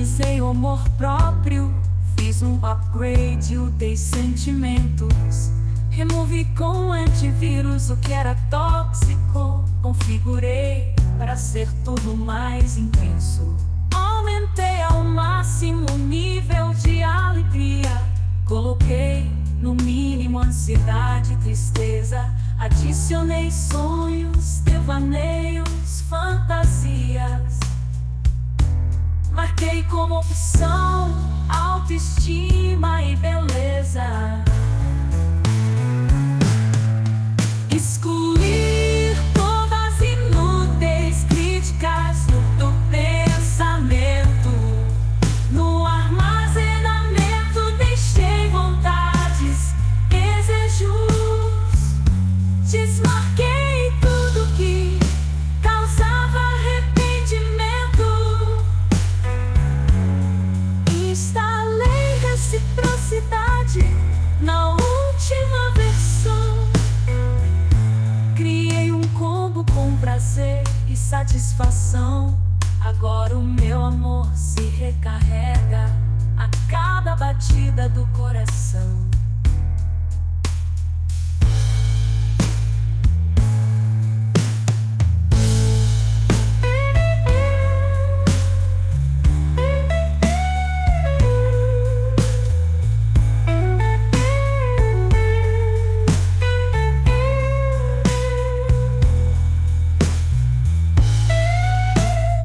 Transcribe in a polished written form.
Organizei o amor próprio, fiz um upgrade, mudei sentimentos. Removi com antivírus o que era tóxico. Configurei para ser tudo mais intenso. Aumentei ao máximo o nível de alegria. Coloquei no mínimo ansiedade e tristeza. Adicionei sonhos, devaneios, fantasias. Marquei como opção autoestima e beleza. Excluir todas as inúteis críticas do pensamento. No armazenamento deixei vontades, desejos. Desmarquei tudo que causava arrependimento. Instalei reciprocidade na última versão. Criei um combo com prazer e satisfação. Agora o meu amor se recarrega a cada batida do coração.